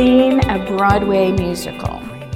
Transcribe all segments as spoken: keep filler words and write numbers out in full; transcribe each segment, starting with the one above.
seen a Broadway musical.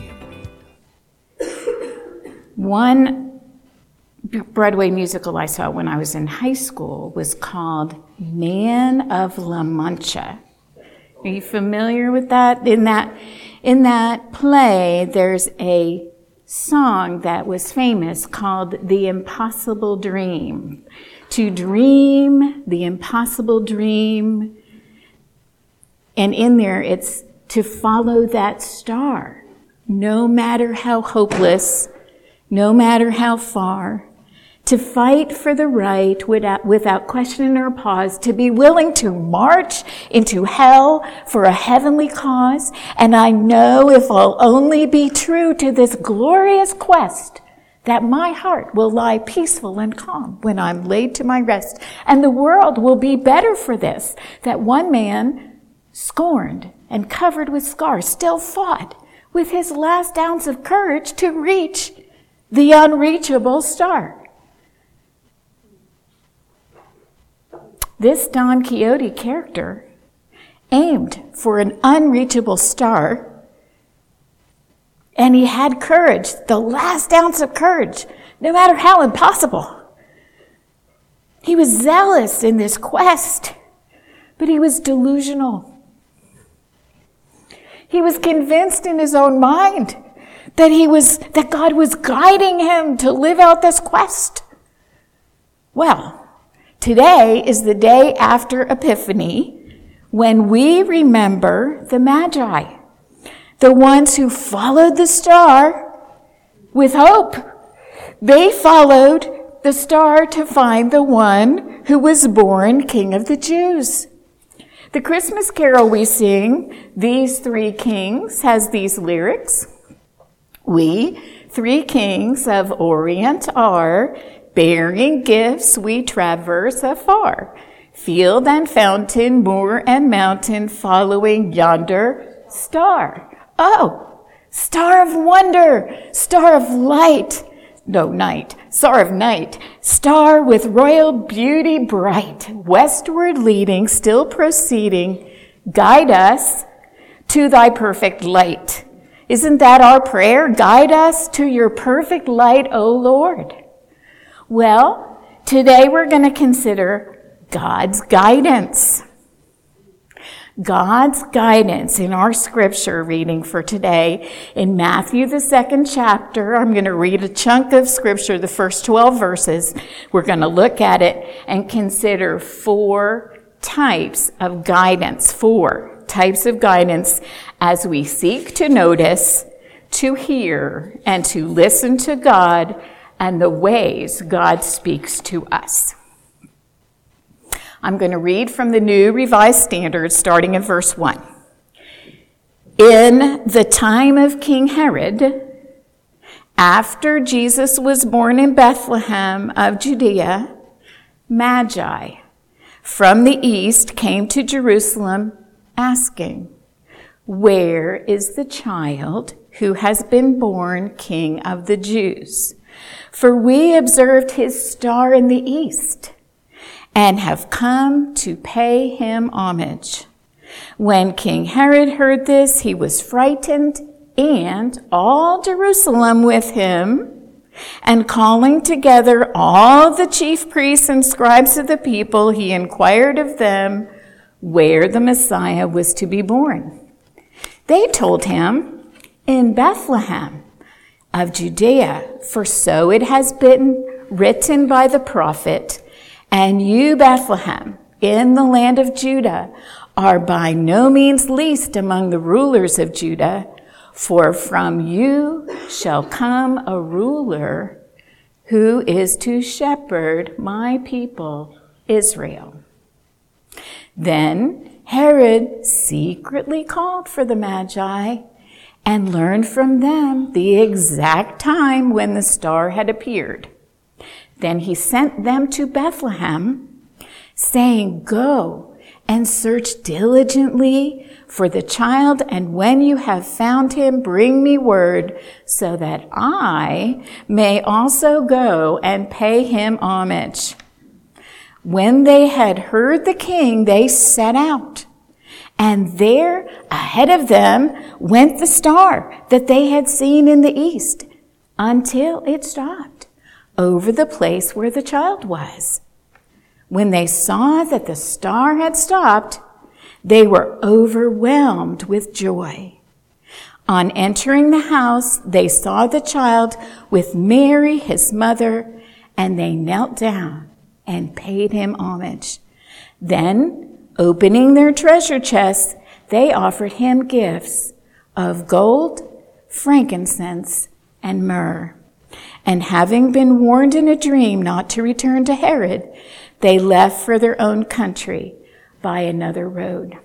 One Broadway musical I saw when I was in high school was called Man of La Mancha. Are you familiar with that? In that, in that play, there's a song that was famous called The Impossible Dream. To dream the impossible dream. And in there, it's to follow that star, no matter how hopeless, no matter how far, to fight for the right without, without question or pause, to be willing to march into hell for a heavenly cause. And I know if I'll only be true to this glorious quest, that my heart will lie peaceful and calm when I'm laid to my rest. And the world will be better for this, that one man, scorned and covered with scars, still fought with his last ounce of courage to reach the unreachable star. This Don Quixote character aimed for an unreachable star, and he had courage, the last ounce of courage, no matter how impossible. He was zealous in this quest, but he was delusional. He was convinced in his own mind that he was, that God was guiding him to live out this quest. Well, today is the day after Epiphany, when we remember the Magi, the ones who followed the star with hope. They followed the star to find the one who was born King of the Jews. The Christmas carol we sing, These Three Kings, has these lyrics. We, three kings of Orient are, bearing gifts we traverse afar. Field and fountain, moor and mountain, following yonder star. Oh, star of wonder, star of light, no, night, star of night, star with royal beauty bright, westward leading, still proceeding, guide us to thy perfect light. Isn't that our prayer? Guide us to your perfect light, O Lord. Well, today we're going to consider God's guidance. God's guidance in our scripture reading for today in Matthew, the second chapter. I'm going to read a chunk of scripture, the first twelve verses. We're going to look at it and consider four types of guidance, four types of guidance as we seek to notice, to hear, and to listen to God and the ways God speaks to us. I'm going to read from the New Revised Standard, starting in verse one. In the time of King Herod, after Jesus was born in Bethlehem of Judea, Magi from the east came to Jerusalem asking, "Where is the child who has been born King of the Jews? For we observed his star in the east and have come to pay him homage." When King Herod heard this, he was frightened, and all Jerusalem with him. And calling together all the chief priests and scribes of the people, he inquired of them where the Messiah was to be born. They told him, "In Bethlehem of Judea, for so it has been written by the prophet, and you, Bethlehem, in the land of Judah, are by no means least among the rulers of Judah, for from you shall come a ruler who is to shepherd my people, Israel." Then Herod secretly called for the Magi and learned from them the exact time when the star had appeared. Then he sent them to Bethlehem, saying, "Go and search diligently for the child, and when you have found him, bring me word, so that I may also go and pay him homage." When they had heard the king, they set out And there, ahead of them, went the star that they had seen in the east, until it stopped over the place where the child was. When they saw that the star had stopped, they were overwhelmed with joy. On entering the house, they saw the child with Mary, his mother, and they knelt down and paid him homage. Then, opening their treasure chests, they offered him gifts of gold, frankincense, and myrrh. And having been warned in a dream not to return to Herod, they left for their own country by another road.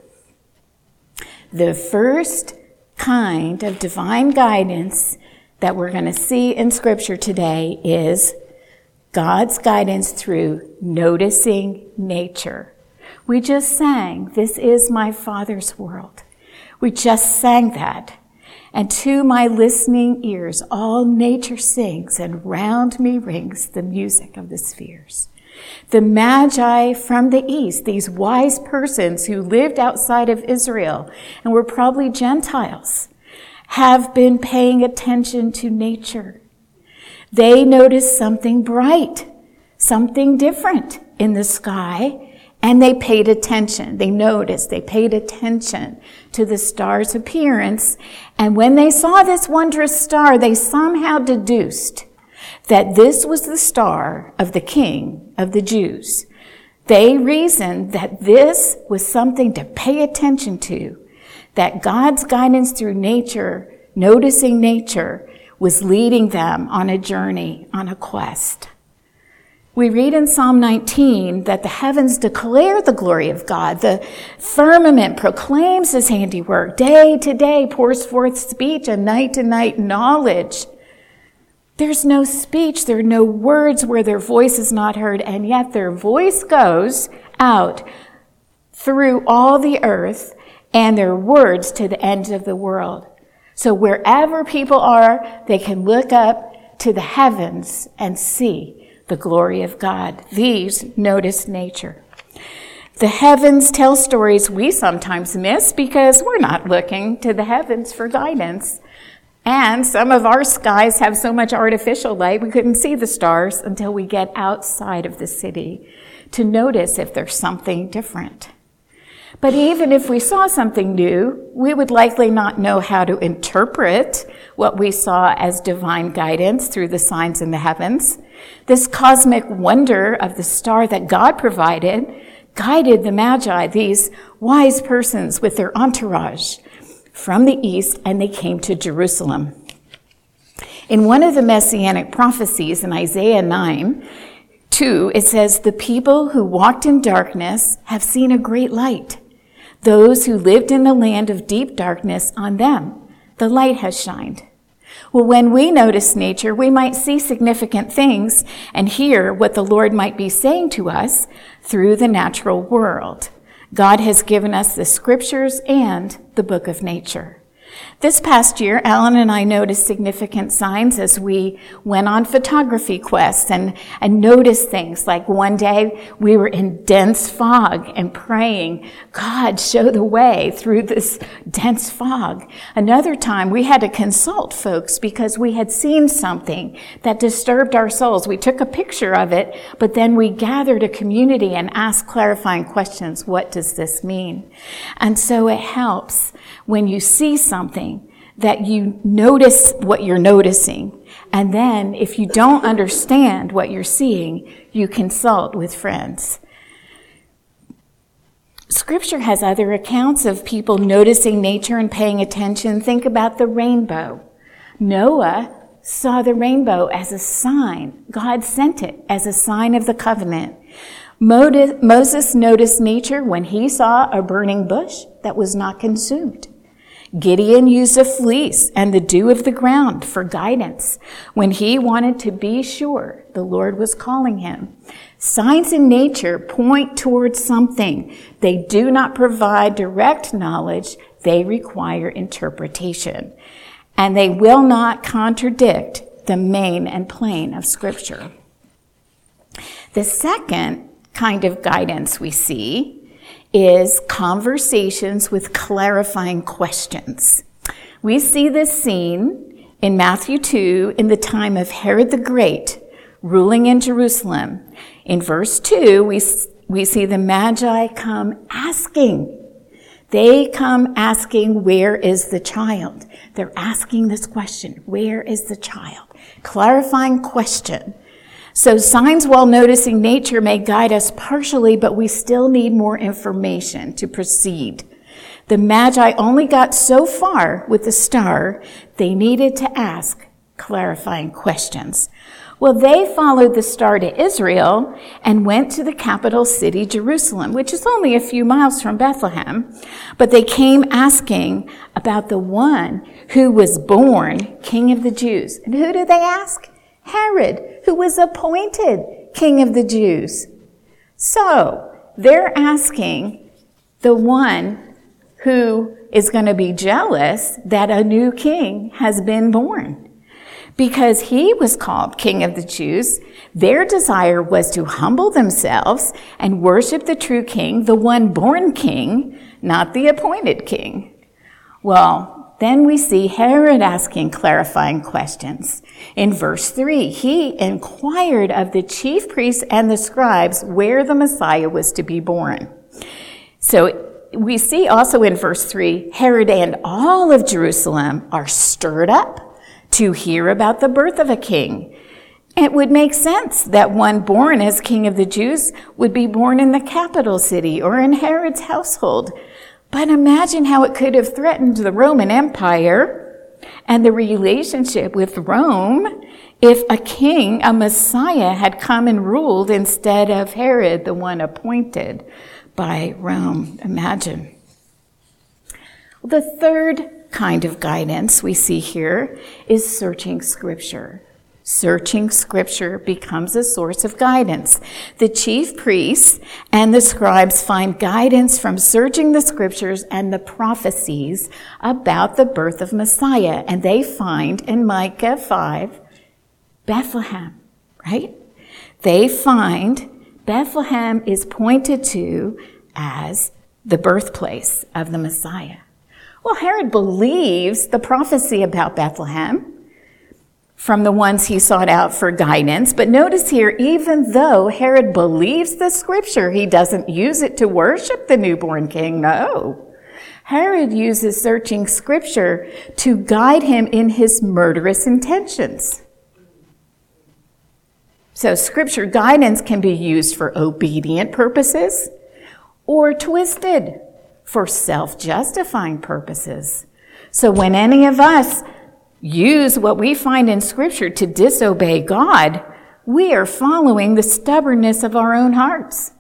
The first kind of divine guidance that we're going to see in Scripture today is God's guidance through noticing nature. We just sang, "This is my Father's world." We just sang that. And to my listening ears, all nature sings, and round me rings the music of the spheres. The Magi from the east, these wise persons who lived outside of Israel and were probably Gentiles, have been paying attention to nature. They noticed something bright, something different in the sky, and they paid attention. They noticed, they paid attention to the star's appearance. And when they saw this wondrous star, they somehow deduced that this was the star of the King of the Jews. They reasoned that this was something to pay attention to, that God's guidance through nature, noticing nature, was leading them on a journey, on a quest. We read in Psalm nineteen that the heavens declare the glory of God. The firmament proclaims his handiwork. Day to day pours forth speech, and night to night knowledge. There's no speech, there are no words where their voice is not heard, and yet their voice goes out through all the earth and their words to the ends of the world. So wherever people are, they can look up to the heavens and see the glory of God. These notice nature. The heavens tell stories we sometimes miss because we're not looking to the heavens for guidance. And some of our skies have so much artificial light, we couldn't see the stars until we get outside of the city to notice if there's something different. But even if we saw something new, we would likely not know how to interpret what we saw as divine guidance through the signs in the heavens. This cosmic wonder of the star that God provided guided the Magi, these wise persons with their entourage, from the east, and they came to Jerusalem. In one of the messianic prophecies in Isaiah nine, two, it says, "The people who walked in darkness have seen a great light. Those who lived in the land of deep darkness, on them the light has shined." Well, when we notice nature, we might see significant things and hear what the Lord might be saying to us through the natural world. God has given us the scriptures and the book of nature. This past year, Alan and I noticed significant signs as we went on photography quests and, and noticed things. Like one day we were in dense fog and praying, "God, show the way through this dense fog." Another time we had to consult folks because we had seen something that disturbed our souls. We took a picture of it, but then we gathered a community and asked clarifying questions. What does this mean? And so it helps when you see something that you notice what you're noticing. And then if you don't understand what you're seeing, you consult with friends. Scripture has other accounts of people noticing nature and paying attention. Think about the rainbow. Noah saw the rainbow as a sign. God sent it as a sign of the covenant. Moses noticed nature when he saw a burning bush that was not consumed. Gideon used a fleece and the dew of the ground for guidance when he wanted to be sure the Lord was calling him. Signs in nature point towards something. They do not provide direct knowledge. They require interpretation. And they will not contradict the main and plain of Scripture. The second kind of guidance we see is conversations with clarifying questions. We see this scene in Matthew two in the time of Herod the Great ruling in Jerusalem. In verse two, we, we see the Magi come asking. They come asking, where is the child? They're asking this question, where is the child? Clarifying question. So signs while noticing nature may guide us partially, but we still need more information to proceed. The Magi only got so far with the star, they needed to ask clarifying questions. Well, they followed the star to Israel and went to the capital city, Jerusalem, which is only a few miles from Bethlehem. But they came asking about the one who was born King of the Jews. And who did they ask? Herod, who was appointed King of the Jews. So they're asking the one who is going to be jealous that a new king has been born. Because he was called King of the Jews, their desire was to humble themselves and worship the true king, the one born king, not the appointed king. Well, then we see Herod asking clarifying questions. In verse three, he inquired of the chief priests and the scribes where the Messiah was to be born. So we see also in verse three, Herod and all of Jerusalem are stirred up to hear about the birth of a king. It would make sense that one born as King of the Jews would be born in the capital city or in Herod's household. But imagine how it could have threatened the Roman Empire and the relationship with Rome if a king, a Messiah, had come and ruled instead of Herod, the one appointed by Rome. Imagine. The third kind of guidance we see here is searching Scripture. Searching Scripture becomes a source of guidance. The chief priests and the scribes find guidance from searching the Scriptures and the prophecies about the birth of Messiah. And they find in Micah five, Bethlehem, right? They find Bethlehem is pointed to as the birthplace of the Messiah. Well, Herod believes the prophecy about Bethlehem from the ones he sought out for guidance. But notice here, even though Herod believes the Scripture, he doesn't use it to worship the newborn king. No. Herod uses searching Scripture to guide him in his murderous intentions. So Scripture guidance can be used for obedient purposes or twisted for self-justifying purposes. So when any of us use what we find in Scripture to disobey God, we are following the stubbornness of our own hearts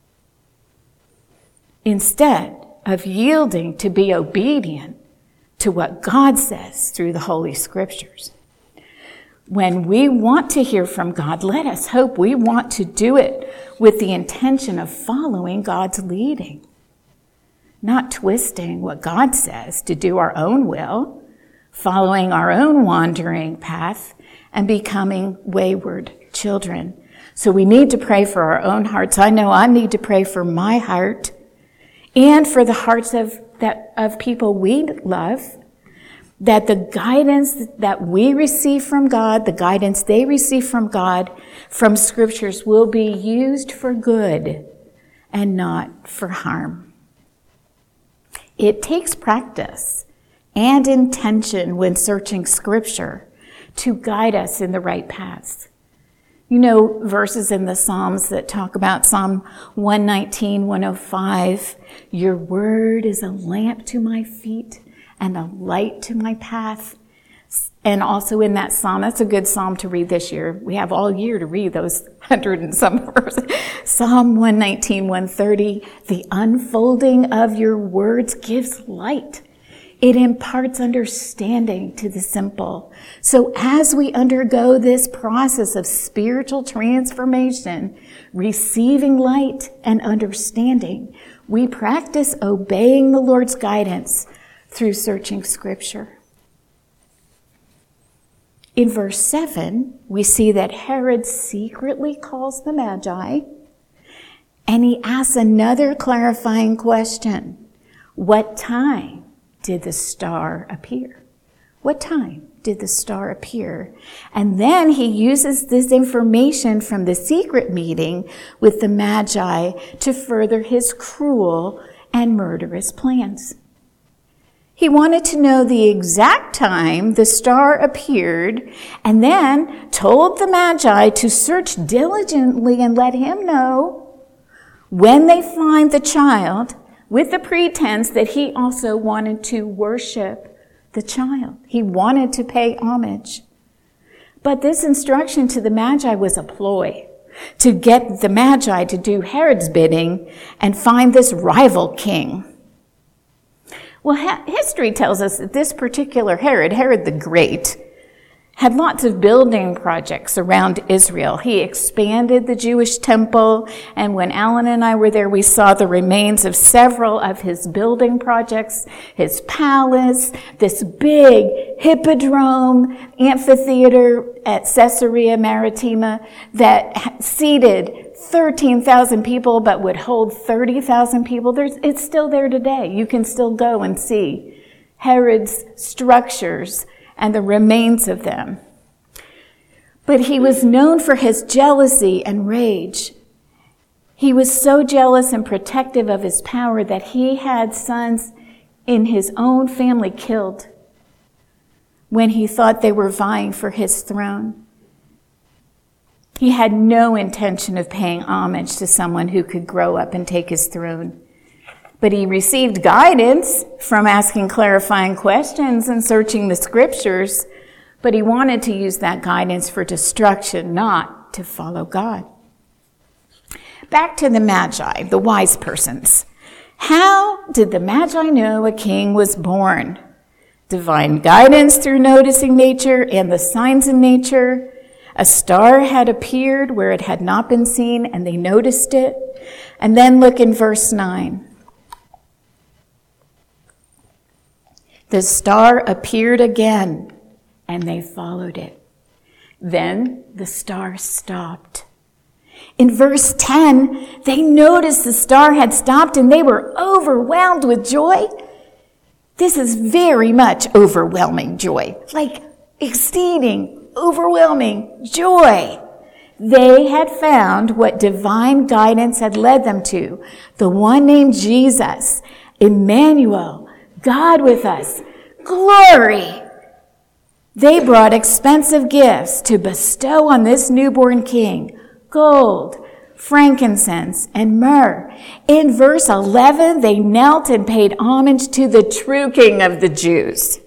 instead of yielding to be obedient to what God says through the Holy Scriptures. When we want to hear from God, let us hope we want to do it with the intention of following God's leading, not twisting what God says to do our own will, following our own wandering path, and becoming wayward children. So we need to pray for our own hearts. I know I need to pray for my heart and for the hearts of that of people we love, that the guidance that we receive from God, the guidance they receive from God, from Scriptures will be used for good and not for harm. It takes practice and intention when searching Scripture to guide us in the right paths. You know, verses in the Psalms that talk about Psalm one nineteen, one oh five, your word is a lamp to my feet and a light to my path. And also in that psalm, that's a good psalm to read this year. We have all year to read those hundred and some verses. Psalm one nineteen, one thirty, the unfolding of your words gives light. It imparts understanding to the simple. So as we undergo this process of spiritual transformation, receiving light and understanding, we practice obeying the Lord's guidance through searching Scripture. In verse seven, we see that Herod secretly calls the Magi And he asks another clarifying question. What time did the star appear? What time did the star appear? And then he uses this information from the secret meeting with the Magi to further his cruel and murderous plans. He wanted to know the exact time the star appeared and then told the Magi to search diligently and let him know when they find the child, with the pretense that he also wanted to worship the child. He wanted to pay homage. But this instruction to the Magi was a ploy to get the Magi to do Herod's bidding and find this rival king. Well, ha- history tells us that this particular Herod, Herod the Great, had lots of building projects around Israel. He expanded the Jewish temple, and when Alan and I were there, we saw the remains of several of his building projects, his palace, this big hippodrome amphitheater at Caesarea Maritima that seated thirteen thousand people but would hold thirty thousand people. There's, it's still there today. You can still go and see Herod's structures and the remains of them. But he was known for his jealousy and rage. He was so jealous and protective of his power that he had sons in his own family killed when he thought they were vying for his throne. He had no intention of paying homage to someone who could grow up and take his throne. But he received guidance from asking clarifying questions and searching the scriptures, but he wanted to use that guidance for destruction, not to follow God. Back to the Magi, the wise persons. How did the Magi know a king was born? Divine guidance through noticing nature and the signs in nature. A star had appeared where it had not been seen, and they noticed it. And then look in verse nine. The star appeared again, and they followed it. Then the star stopped. In verse ten, they noticed the star had stopped, and they were overwhelmed with joy. This is very much overwhelming joy, like exceeding, overwhelming joy. They had found what divine guidance had led them to, the one named Jesus, Emmanuel, God with us, glory. They brought expensive gifts to bestow on this newborn king, gold, frankincense, and myrrh. In verse eleven, they knelt and paid homage to the true King of the Jews.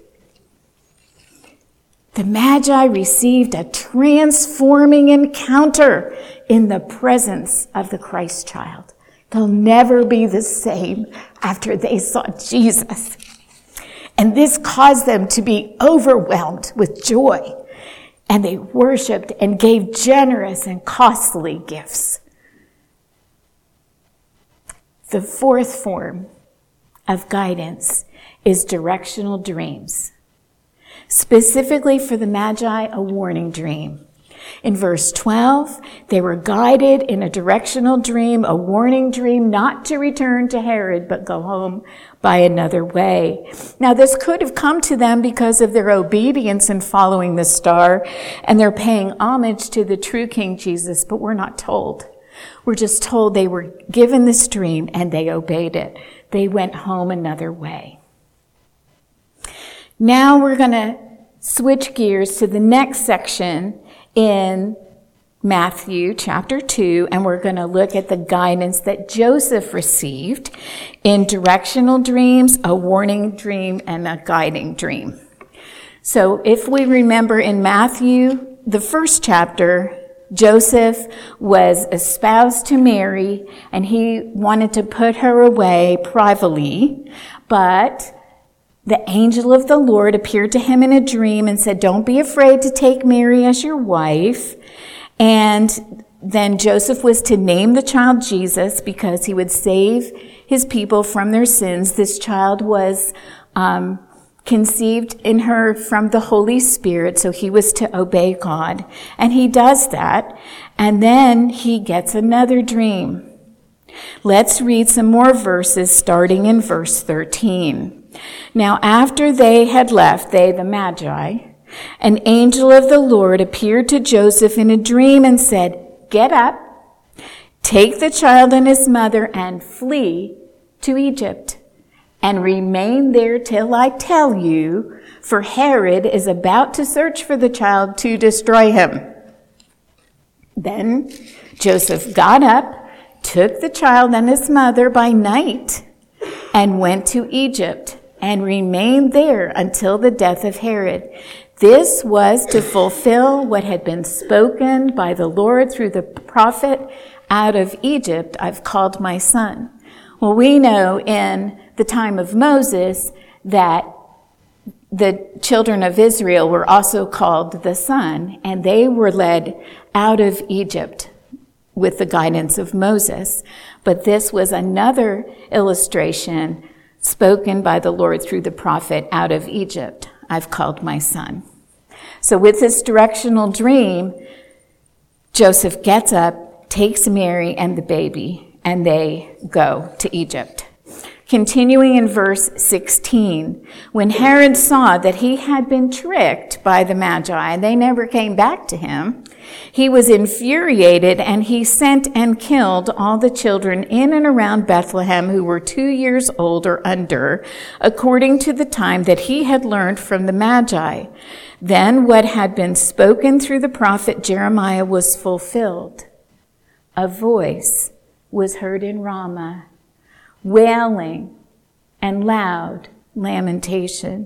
The Magi received a transforming encounter in the presence of the Christ child. They'll never be the same after they saw Jesus. And this caused them to be overwhelmed with joy. And they worshiped and gave generous and costly gifts. The fourth form of guidance is directional dreams. Specifically for the Magi, a warning dream. In verse twelve, they were guided in a directional dream, a warning dream, not to return to Herod, but go home by another way. Now, this could have come to them because of their obedience in following the star, and they're paying homage to the true King Jesus, but we're not told. We're just told they were given this dream and they obeyed it. They went home another way. Now we're going to switch gears to the next section in Matthew chapter two, and we're going to look at the guidance that Joseph received in directional dreams, a warning dream, and a guiding dream. So if we remember in Matthew, the first chapter, Joseph was espoused to Mary, and he wanted to put her away privately, but the angel of the Lord appeared to him in a dream and said, "Don't be afraid to take Mary as your wife." And then Joseph was to name the child Jesus because he would save his people from their sins. This child was um, conceived in her from the Holy Spirit, so he was to obey God. And he does that. And then he gets another dream. Let's read some more verses starting in verse thirteen. Now after they had left, they the Magi, an angel of the Lord appeared to Joseph in a dream and said, "Get up, take the child and his mother and flee to Egypt, and remain there till I tell you, for Herod is about to search for the child to destroy him." Then Joseph got up, took the child and his mother by night, and went to Egypt, and remained there until the death of Herod. This was to fulfill what had been spoken by the Lord through the prophet, "Out of Egypt I've called my son." Well, we know in the time of Moses that the children of Israel were also called the son, and they were led out of Egypt with the guidance of Moses. But this was another illustration spoken by the Lord through the prophet, "Out of Egypt I've called my son." So with this directional dream, Joseph gets up, takes Mary and the baby, and they go to Egypt. Continuing in verse sixteen, when Herod saw that he had been tricked by the Magi, and they never came back to him, he was infuriated, and he sent and killed all the children in and around Bethlehem who were two years old or under, according to the time that he had learned from the Magi. Then what had been spoken through the prophet Jeremiah was fulfilled. A voice was heard in Ramah, wailing and loud lamentation.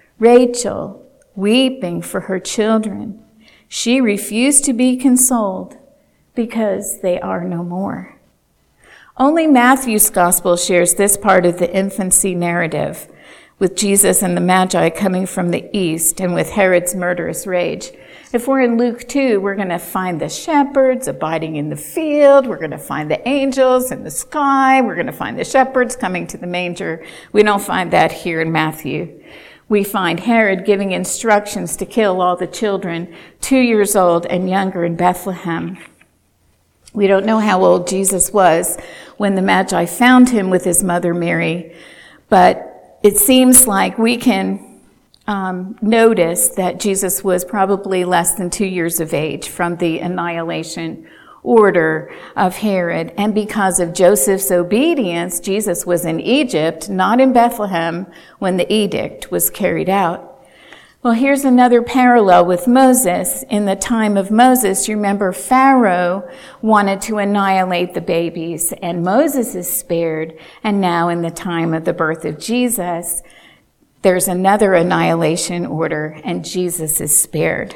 Rachel weeping for her children. She refused to be consoled because they are no more. Only Matthew's gospel shares this part of the infancy narrative, with Jesus and the Magi coming from the east and with Herod's murderous rage. If we're in Luke two, we're going to find the shepherds abiding in the field. We're going to find the angels in the sky. We're going to find the shepherds coming to the manger. We don't find that here in Matthew. We find Herod giving instructions to kill all the children two years old and younger in Bethlehem. We don't know how old Jesus was when the Magi found him with his mother Mary, but it seems like we can um, notice that Jesus was probably less than two years of age from the annihilation order of Herod. And because of Joseph's obedience, Jesus was in Egypt, not in Bethlehem, when the edict was carried out. Well, here's another parallel with Moses. In the time of Moses, you remember Pharaoh wanted to annihilate the babies, and Moses is spared. And now in the time of the birth of Jesus, there's another annihilation order, and Jesus is spared.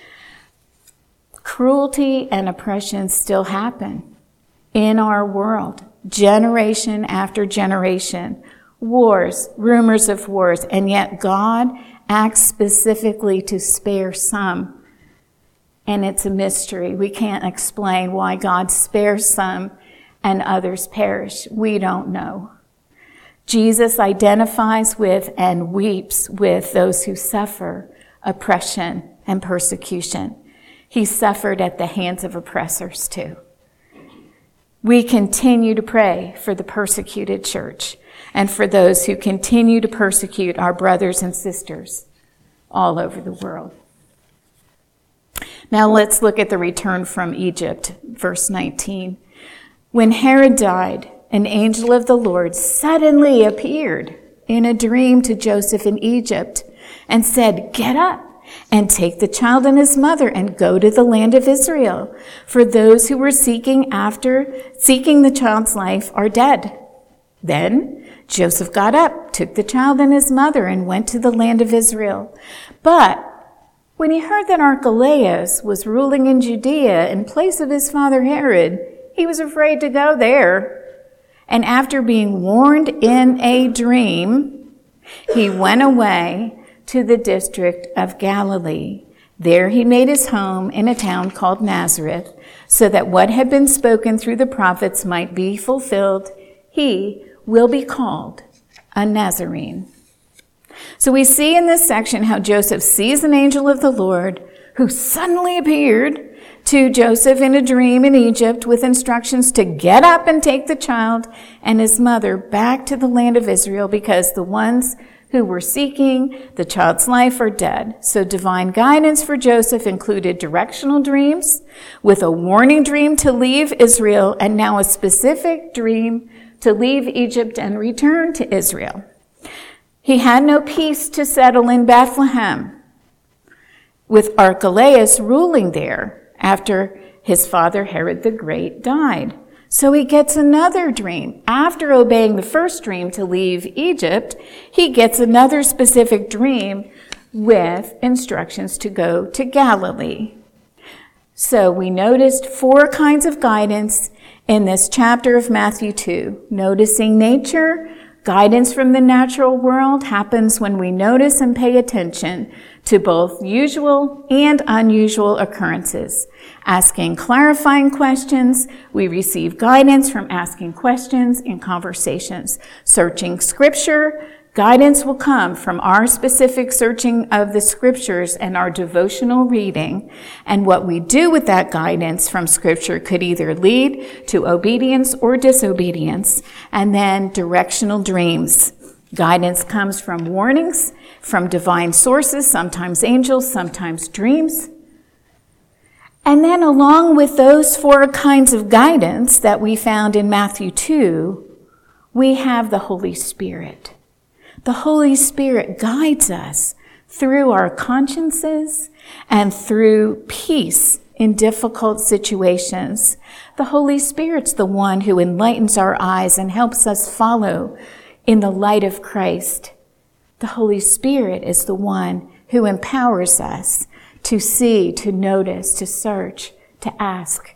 Cruelty and oppression still happen in our world, generation after generation. Wars, rumors of wars, and yet God acts specifically to spare some. And it's a mystery. We can't explain why God spares some and others perish. We don't know. Jesus identifies with and weeps with those who suffer oppression and persecution. He suffered at the hands of oppressors too. We continue to pray for the persecuted church and for those who continue to persecute our brothers and sisters all over the world. Now let's look at the return from Egypt, verse nineteen. When Herod died, an angel of the Lord suddenly appeared in a dream to Joseph in Egypt and said, "Get up and take the child and his mother and go to the land of Israel, for those who were seeking after, seeking the child's life are dead." Then Joseph got up, took the child and his mother, and went to the land of Israel. But when he heard that Archelaus was ruling in Judea in place of his father Herod, he was afraid to go there. And after being warned in a dream, he went away to the district of Galilee. There he made his home in a town called Nazareth, so that what had been spoken through the prophets might be fulfilled. He will be called a Nazarene. So we see in this section how Joseph sees an angel of the Lord who suddenly appeared to Joseph in a dream in Egypt with instructions to get up and take the child and his mother back to the land of Israel because the ones who were seeking the child's life are dead. So divine guidance for Joseph included directional dreams with a warning dream to leave Israel and now a specific dream to leave Egypt and return to Israel. He had no peace to settle in Bethlehem, with Archelaus ruling there after his father Herod the Great died. So he gets another dream. After obeying the first dream to leave Egypt, he gets another specific dream with instructions to go to Galilee. So we noticed four kinds of guidance in this chapter of Matthew two. Noticing nature, guidance from the natural world happens when we notice and pay attention to both usual and unusual occurrences. Asking clarifying questions, we receive guidance from asking questions in conversations. Searching scripture, guidance will come from our specific searching of the scriptures and our devotional reading. And what we do with that guidance from scripture could either lead to obedience or disobedience. And then directional dreams. Guidance comes from warnings, from divine sources, sometimes angels, sometimes dreams. And then along with those four kinds of guidance that we found in Matthew two, we have the Holy Spirit. The Holy Spirit guides us through our consciences and through peace in difficult situations. The Holy Spirit's the one who enlightens our eyes and helps us follow in the light of Christ. The Holy Spirit is the one who empowers us to see, to notice, to search, to ask.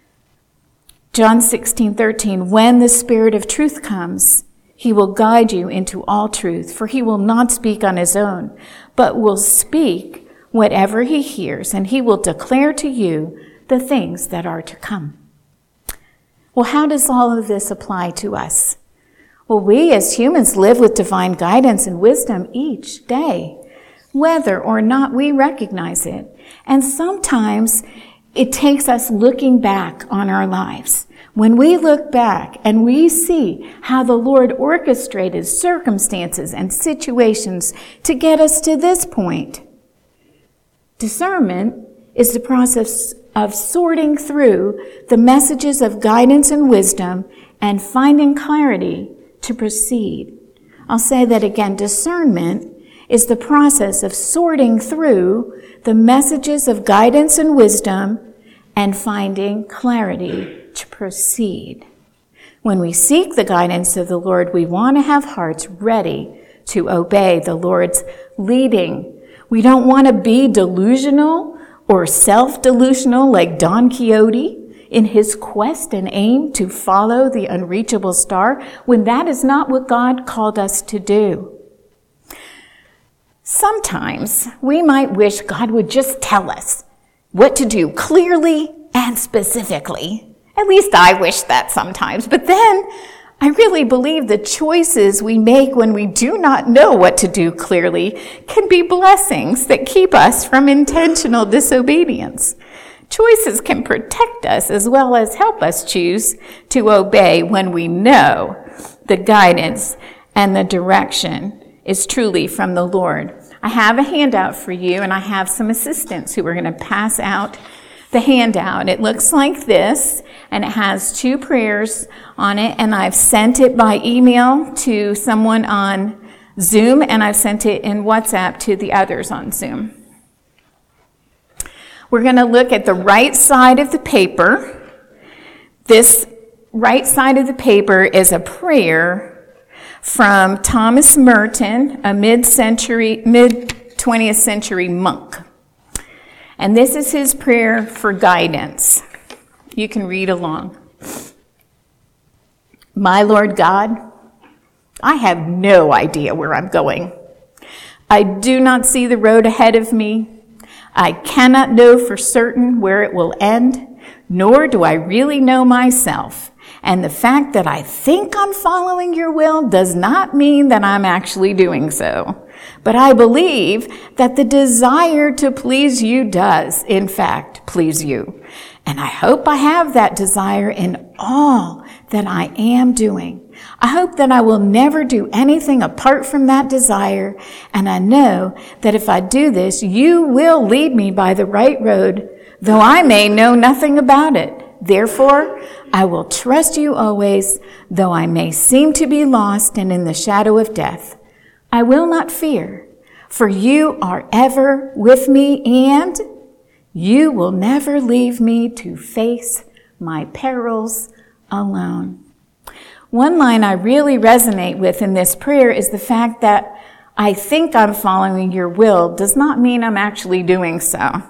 John sixteen thirteen, when the Spirit of truth comes, he will guide you into all truth, for he will not speak on his own, but will speak whatever he hears, and he will declare to you the things that are to come. Well, how does all of this apply to us? Well, we as humans live with divine guidance and wisdom each day, whether or not we recognize it. And sometimes it takes us looking back on our lives. When we look back and we see how the Lord orchestrated circumstances and situations to get us to this point, discernment is the process of sorting through the messages of guidance and wisdom and finding clarity to proceed. I'll say that again. Discernment is the process of sorting through the messages of guidance and wisdom and finding clarity to proceed. When we seek the guidance of the Lord, we want to have hearts ready to obey the Lord's leading. We don't want to be delusional or self-delusional like Don Quixote in his quest and aim to follow the unreachable star, when that is not what God called us to do. Sometimes we might wish God would just tell us what to do clearly and specifically. At least I wish that sometimes. But then I really believe the choices we make when we do not know what to do clearly can be blessings that keep us from intentional disobedience. Choices can protect us as well as help us choose to obey when we know the guidance and the direction is truly from the Lord. I have a handout for you, and I have some assistants who are going to pass out the handout. It looks like this, and it has two prayers on it, and I've sent it by email to someone on Zoom, and I've sent it in WhatsApp to the others on Zoom. We're going to look at the right side of the paper. This right side of the paper is a prayer from Thomas Merton, a mid-century, mid-twentieth century monk. And this is his prayer for guidance. You can read along. My Lord God, I have no idea where I'm going. I do not see the road ahead of me. I cannot know for certain where it will end, nor do I really know myself. And the fact that I think I'm following your will does not mean that I'm actually doing so. But I believe that the desire to please you does, in fact, please you. And I hope I have that desire in all that I am doing. I hope that I will never do anything apart from that desire. And I know that if I do this, you will lead me by the right road, though I may know nothing about it. Therefore, I will trust you always, though I may seem to be lost and in the shadow of death. I will not fear, for you are ever with me, and you will never leave me to face my perils alone. One line I really resonate with in this prayer is the fact that I think I'm following your will does not mean I'm actually doing so.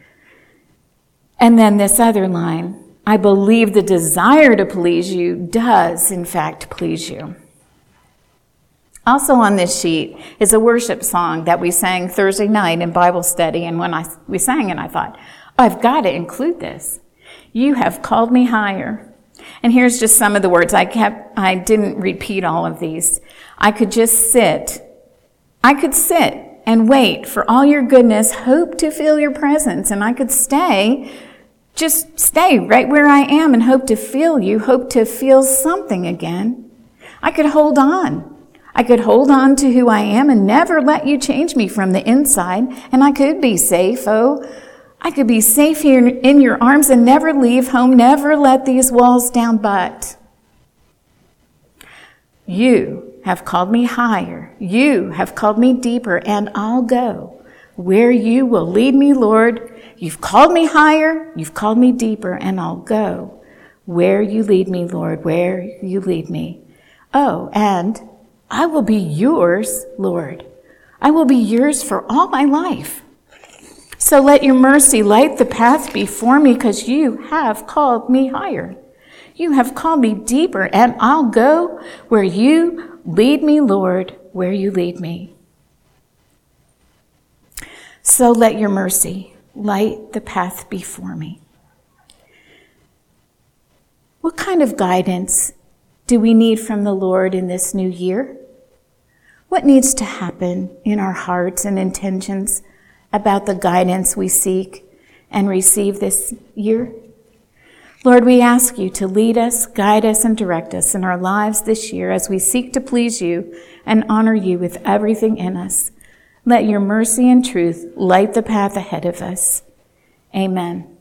And then this other line, I believe the desire to please you does, in fact, please you. Also on this sheet is a worship song that we sang Thursday night in Bible study. And when I, we sang it, I thought, I've got to include this. You have called me higher. And here's just some of the words. I kept, I didn't repeat all of these. I could just sit. I could sit and wait for all your goodness, hope to feel your presence. And I could stay, just stay right where I am and hope to feel you, hope to feel something again. I could hold on. I could hold on to who I am and never let you change me from the inside. And I could be safe. Oh, I could be safe here in your arms and never leave home, never let these walls down. But you have called me higher. You have called me deeper, and I'll go where you will lead me, Lord. You've called me higher. You've called me deeper, and I'll go where you lead me, Lord, where you lead me. Oh, and I will be yours, Lord. I will be yours for all my life. So let your mercy light the path before me, because you have called me higher. You have called me deeper, and I'll go where you lead me, Lord, where you lead me. So let your mercy light the path before me. What kind of guidance do we need from the Lord in this new year? What needs to happen in our hearts and intentions about the guidance we seek and receive this year? Lord, we ask you to lead us, guide us, and direct us in our lives this year as we seek to please you and honor you with everything in us. Let your mercy and truth light the path ahead of us. Amen.